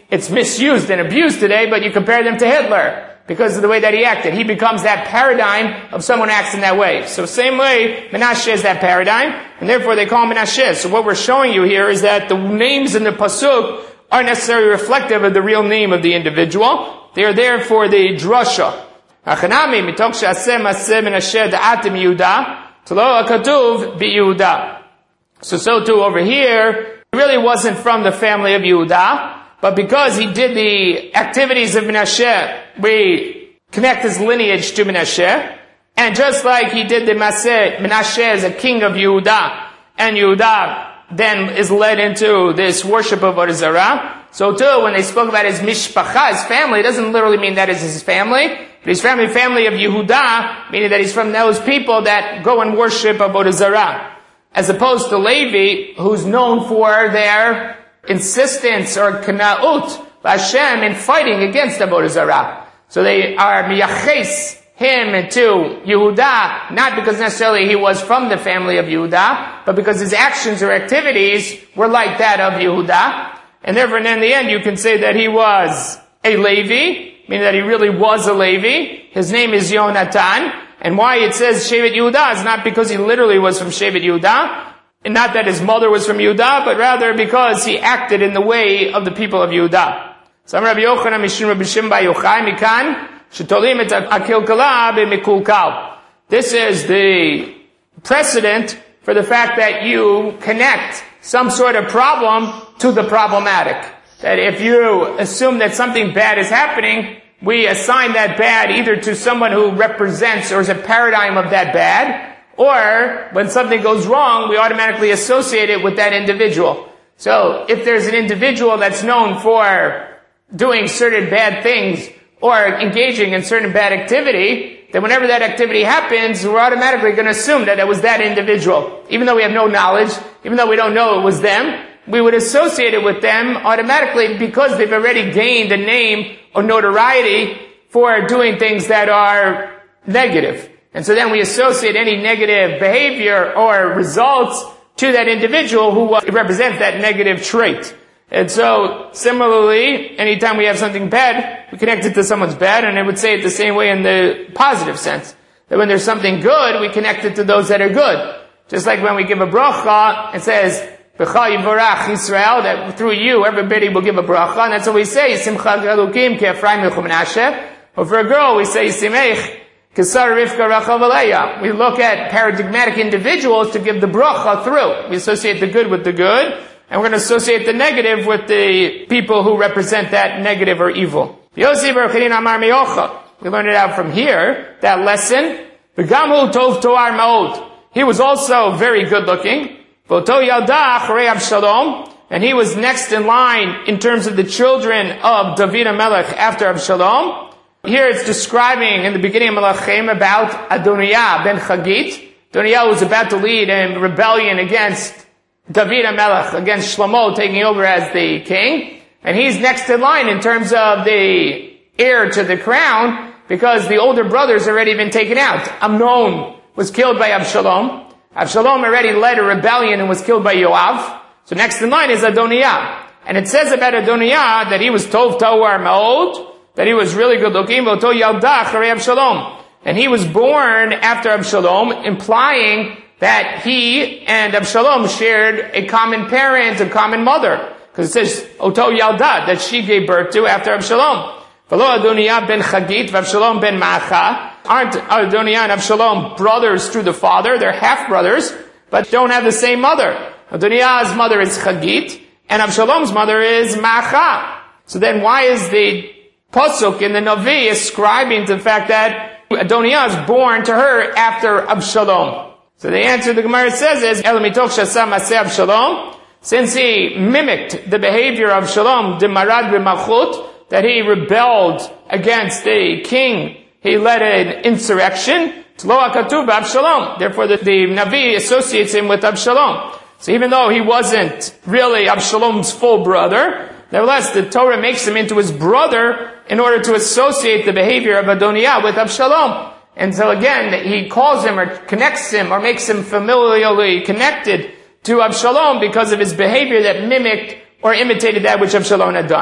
it's misused and abused today, but you compare them to Hitler because of the way that he acted. He becomes that paradigm of someone who acts in that way. So same way, Menashe is that paradigm, and therefore they call him Menashe. So what we're showing you here is that the names in the Pasuk aren't necessarily reflective of the real name of the individual. They are there for the drasha. Achanami, mitok she'aseh maseh Menashe da'atim Yehuda, telo hakatuv bi-Yehuda. So too over here, he really wasn't from the family of Yehuda, but because he did the activities of Menashe, we connect his lineage to Menashe. And just like he did the Menashe as a king of Yehuda, and Yehuda then is led into this worship of Avodah Zarah. So too, when they spoke about his mishpacha, his family, it doesn't literally mean that is his family, but he's family of Yehuda, meaning that he's from those people that go and worship Avodah Zarah. As opposed to Levi, who's known for their insistence or kana'ut Hashem in fighting against Avodah Zarah. So they are miyaches him to Yehuda, not because necessarily he was from the family of Yehuda, but because his actions or activities were like that of Yehuda. And therefore, in the end, you can say that he was a Levi, meaning that he really was a Levi. His name is Yonatan. And why it says Shevet Yehuda is not because he literally was from Shevet Yehuda, and not that his mother was from Yehuda, but rather because he acted in the way of the people of Yehuda. So Rabbi Yochanan Mishum Rabbi Shimon Bar Yochai Mikan Shetolim et Akilkala b'Mikulkal. This is the precedent for the fact that you connect some sort of problem to the problematic. That if you assume that something bad is happening, we assign that bad either to someone who represents or is a paradigm of that bad, or when something goes wrong, we automatically associate it with that individual. So if there's an individual that's known for doing certain bad things or engaging in certain bad activity, then whenever that activity happens, we're automatically going to assume that it was that individual. Even though we have no knowledge, even though we don't know it was them, we would associate it with them automatically because they've already gained a name or notoriety for doing things that are negative. And so then we associate any negative behavior or results to that individual who represents that negative trait. And so, similarly, anytime we have something bad, we connect it to someone's bad, and I would say it the same way in the positive sense. That when there's something good, we connect it to those that are good. Just like when we give a bracha, it says, B'cha yivarach Yisrael, that through you, everybody will give a bracha, and that's what we say, Simcha Elokim ki Ephraim Milchum Menashe. Or for a girl, we say, Simech, Kesar Rivka Rachel Valeya. We look at paradigmatic individuals to give the bracha through. We associate the good with the good, and we're going to associate the negative with the people who represent that negative or evil. We learned it out from here, that lesson. V'gamu tov toar ma'od. He was also very good looking. V'oto yalda acharei Avshalom. And he was next in line in terms of the children of David HaMelech after Avshalom. Here it's describing in the beginning of Malachim about Adoniah ben Chagit. Adoniah was about to lead a rebellion against David HaMelech, against Shlomo taking over as the king. And he's next in line in terms of the heir to the crown because the older brother's already been taken out. Amnon was killed by Avshalom. Avshalom already led a rebellion and was killed by Yoav. So next in line is Adoniah. And it says about Adoniah that he was Tov Tawar Ma'od, that he was really good looking, and he was born after Avshalom, implying that he and Avshalom shared a common parent, a common mother. Because it says, Oto Yalda, that she gave birth to after Avshalom. V'lo Adoniah ben Chagit, v'Avshalom ben Ma'acha. Aren't Adoniah and Avshalom brothers through the father? They're half-brothers, but don't have the same mother. Adoniah's mother is Chagit, and Avshalom's mother is Ma'acha. So then why is the Pasuk in the Navi ascribing to the fact that Adoniah is born to her after Avshalom? So the answer the Gemara says is, Elamitoch Shasam Aseh Avshalom, since he mimicked the behavior of Avshalom, the Marad b'Malchut, that he rebelled against the king, he led an insurrection, Tlo HaKatuv b'Avshalom. Therefore the Navi associates him with Avshalom. So even though he wasn't really Avshalom's full brother, nevertheless, the Torah makes him into his brother in order to associate the behavior of Adoniah with Avshalom. And so again, he calls him or connects him or makes him familially connected to Avshalom because of his behavior that mimicked or imitated that which Avshalom had done.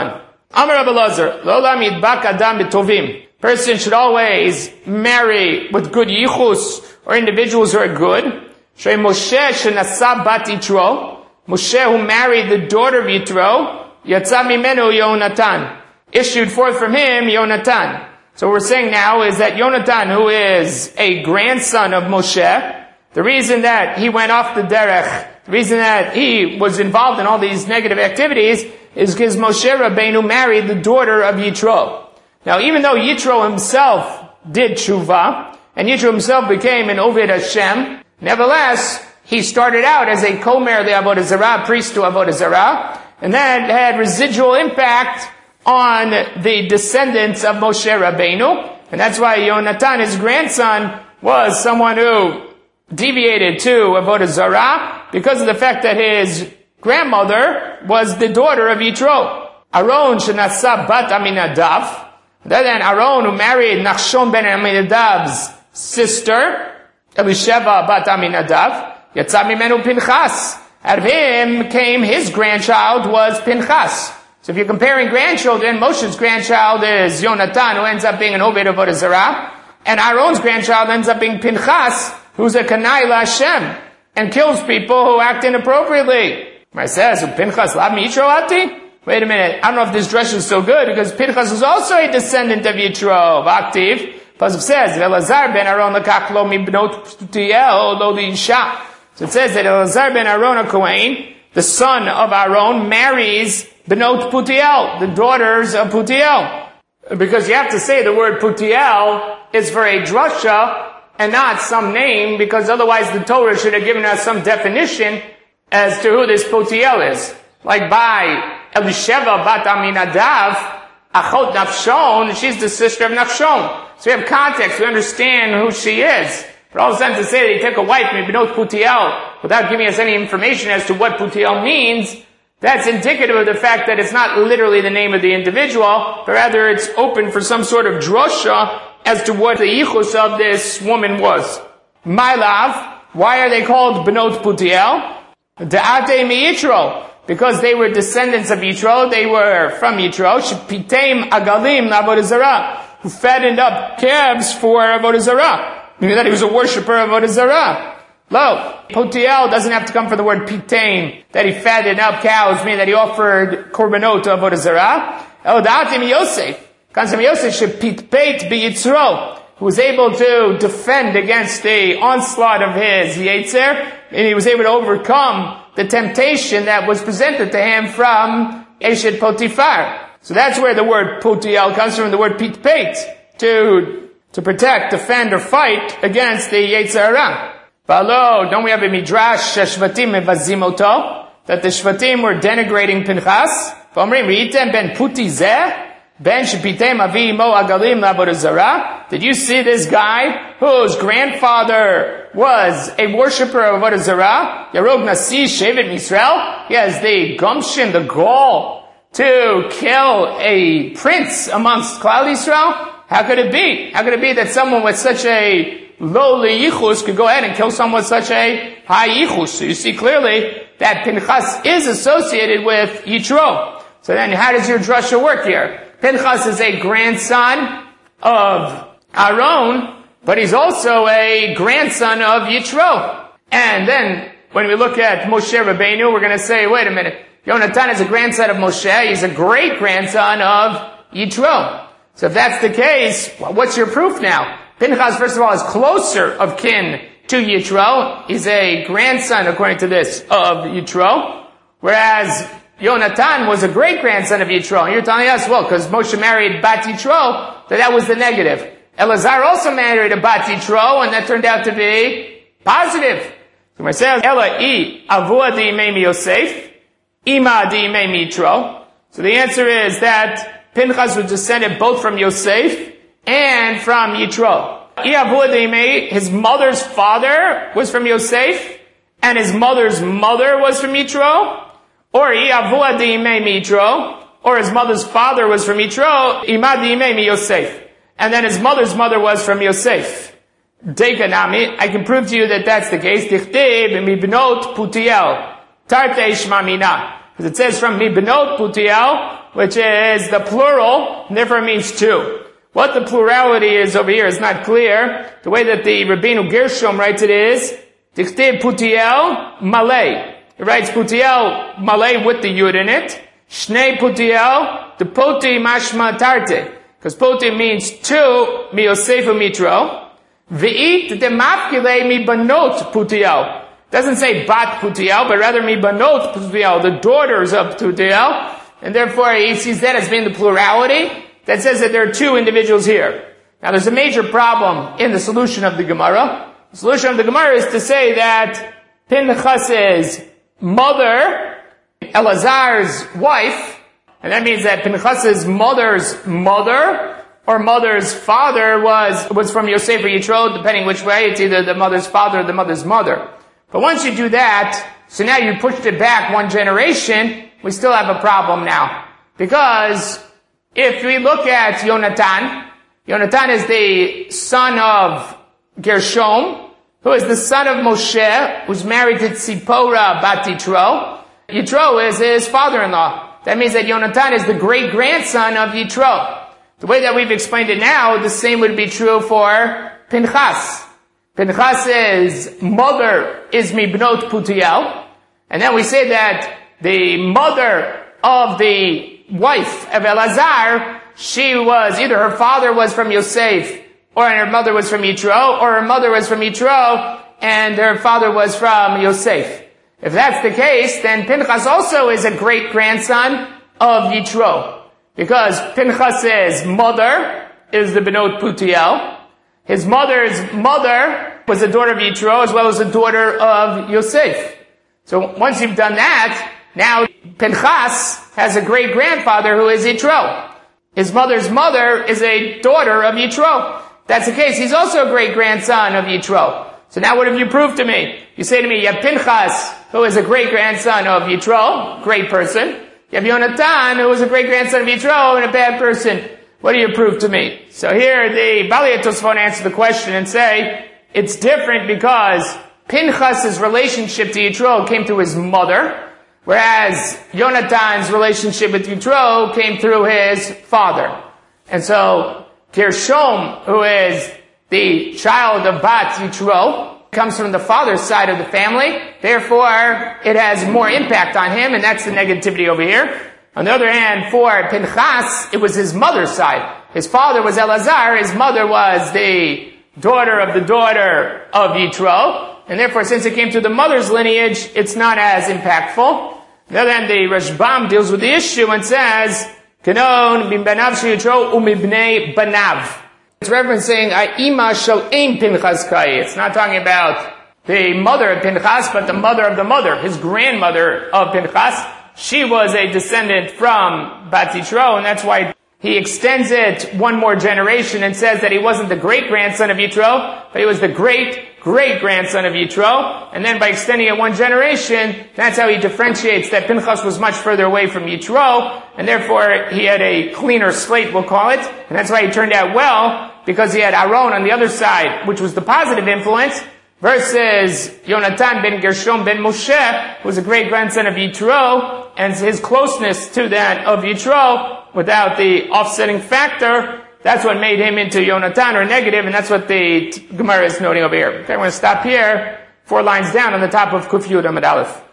Amar Rabbi Elazar, lo lamid bak adam b'tovim. Person should always marry with good yichus, or individuals who are good. Shrei Moshe shenasa bat Yitro. Moshe, who married the daughter of Yitro, yatsa mimenu Yonatan. Issued forth from him Yonatan. So what we're saying now is that Yonatan, who is a grandson of Moshe, the reason that he went off the derech, the reason that he was involved in all these negative activities, is because Moshe Rabbeinu married the daughter of Yitro. Now, even though Yitro himself did tshuva, and Yitro himself became an Oved Hashem, nevertheless, he started out as a Komer le'Avodah Zarah, priest to Avodah Zarah, and that had residual impact on the descendants of Moshe Rabbeinu, and that's why Yonatan, his grandson, was someone who deviated to Avodah Zarah because of the fact that his grandmother was the daughter of Yitro. Aaron shenasa bat Aminadav. Then Aaron, who married Nachshon ben Aminadav's sister, Elisheva bat Aminadav, yatsa mimenu Pinchas. Out of him came his grandchild was Pinchas. So if you're comparing grandchildren, Moshe's grandchild is Yonatan, who ends up being an Oved Avodah Zarah, and Aaron's grandchild ends up being Pinchas, who's a Kanai LaHashem, and kills people who act inappropriately. It says, Pinchas lav Yitro ati? Wait a minute, I don't know if this dress is so good, because Pinchas was also a descendant of Yitro, Aktiv. Pasuk says, Elazar ben Aaron lekach lo mibnot Putiel lo li'isha. So it says that Elazar ben Aaron HaKohen, the son of Aaron, marries Benot Putiel, the daughters of Putiel. Because you have to say the word Putiel is for a drasha and not some name, because otherwise the Torah should have given us some definition as to who this Putiel is. Like by Elisheva bat Aminadav, Achot Nachshon, she's the sister of Nachshon. So we have context, we understand who she is. But all of a sudden to say that he took a wife, maybe no Putiel, without giving us any information as to what Putiel means, that's indicative of the fact that it's not literally the name of the individual, but rather it's open for some sort of drosha as to what the yichus of this woman was. My love, why are they called Benot Putiel? De'ate mi Yitro. Because they were descendants of Yitro, they were from Yitro, Shepitem Agalim Avodah Zarah, who fattened up calves for Avodah Zarah, meaning that he was a worshipper of Avodah Zarah. Lo, Putiel doesn't have to come from the word Pitain, that he fattened up cows, meaning that he offered korbanot to Avodah Zarah. Elodatim Yosef, comes from Yosef, Shepitpeit B'Yitzro, who was able to defend against the onslaught of his Yetzer, and he was able to overcome the temptation that was presented to him from Eshet Potifar. So that's where the word Putiel comes from, the word Pitpeit, to protect, defend, or fight against the Yetzer Hara. V'alo, don't we have a midrash, Shvatim mevazim oto, that the Shvatim were denigrating Pinchas? V'omrim, Ri'item ben Puti zeh, ben shepitem avi imo agalim la'avodah zarah. Did you see this guy whose grandfather was a worshipper of Avodah Zarah? Yarog Nasi Shevet Yisrael. He has the gumption, the gall, to kill a prince amongst Klal Yisrael. How could it be? How could it be that someone with such a lowly yichus could go ahead and kill someone with such a high yichus? So you see clearly that Pinchas is associated with Yitro. So then how does your drasha work here? Pinchas is a grandson of Aaron, but he's also a grandson of Yitro. And then, when we look at Moshe Rabbeinu, we're going to say, wait a minute, Yonatan is a grandson of Moshe, he's a great-grandson of Yitro. So if that's the case, well, what's your proof now? Pinchas, first of all, is closer of kin to Yitro. He's a grandson, according to this, of Yitro. Whereas Yonatan was a great-grandson of Yitro. And you're telling us, well, because Moshe married Bat Yitro, that was the negative. Elazar also married a Bat Yitro, and that turned out to be positive. So it says, Ela I avua di'imei Yosef, ima di'imei Yitro. So the answer is that Pinchas was descended both from Yosef and from Yitro. I avua di'imei, his mother's father was from Yosef, and his mother's mother was from Yitro. Or I avua di'imei Yitro, or his mother's father was from Yitro, ima di'imei Yosef. And then his mother's mother was from Yosef. Dekanami, I can prove to you that that's the case. Dichtib mibnot Putiel, tarte shma mina. Because it says from mibnot Putiel, which is the plural, and therefore means two. What the plurality is over here is not clear. The way that the Rabbeinu Gershom writes it is, Tichtib Putiel Malay. He writes Putiel Malay with the Yud in it. Shnei Putiel, the Poti Mashma Tarte. Because Poti means two, mi Yosef Mitro. V'it de mafkile mi banot Putiel. Doesn't say bat Putiel, but rather mi banot Putiel, the daughters of Putiel. And therefore he sees that as being the plurality. That says that there are two individuals here. Now there's a major problem in the solution of the Gemara. The solution of the Gemara is to say that Pinchas's mother, Elazar's wife, and that means that Pinchas's mother's mother or mother's father was from Yosef or Yitro, depending which way. It's either the mother's father or the mother's mother. But once you do that, so now you pushed it back one generation, we still have a problem now. Because if we look at Yonatan is the son of Gershom, who is the son of Moshe, who's married to Tzipora bat Yitro. Yitro is his father-in-law. That means that Yonatan is the great-grandson of Yitro. The way that we've explained it now, the same would be true for Pinchas. Pinchas's mother is Mibnot Putiel. And then we say that the mother of the wife of Elazar, she was, either her father was from Yosef, or her mother was from Yitro, or her mother was from Yitro, and her father was from Yosef. If that's the case, then Pinchas also is a great-grandson of Yitro. Because Pinchas's mother is the Benot Putiel. His mother's mother was a daughter of Yitro, as well as a daughter of Yosef. So once you've done that, now Pinchas has a great-grandfather who is Yitro. His mother's mother is a daughter of Yitro. If that's the case, he's also a great-grandson of Yitro. So now what have you proved to me? You say to me, you have Pinchas, who is a great-grandson of Yitro, great person. You have Yonatan, who is a great-grandson of Yitro, and a bad person. What do you prove to me? So here the Balei Tosfot answer the question and say, it's different because Pinchas's relationship to Yitro came through his mother, whereas Yonatan's relationship with Yitro came through his father. And so Gershom, who is the child of Bat Yitro, comes from the father's side of the family. Therefore, it has more impact on him, and that's the negativity over here. On the other hand, for Pinchas, it was his mother's side. His father was Elazar, his mother was the daughter of Yitro, and therefore, since it came through the mother's lineage, it's not as impactful. On the other hand, the Rashbam deals with the issue and says, Kanon bin banav Yitro umibnei banav. It's referencing Ima shel ein Pinchas kai. It's not talking about the mother of Pinchas, but the mother of the mother, his grandmother of Pinchas. She was a descendant from Bat Yitro, and that's why he extends it one more generation and says that he wasn't the great-grandson of Yitro, but he was the great-great-grandson of Yitro. And then by extending it one generation, that's how he differentiates that Pinchas was much further away from Yitro, and therefore he had a cleaner slate, we'll call it. And that's why he turned out well, because he had Aaron on the other side, which was the positive influence, versus Yonatan ben Gershom ben Moshe, who was a great-grandson of Yitro, and his closeness to that of Yitro, without the offsetting factor, that's what made him into Yonatan, or negative, and that's what the Gemara is noting over here. Okay, I'm going to stop here, 4 lines down on the top of Kuf Yud Amud Aleph.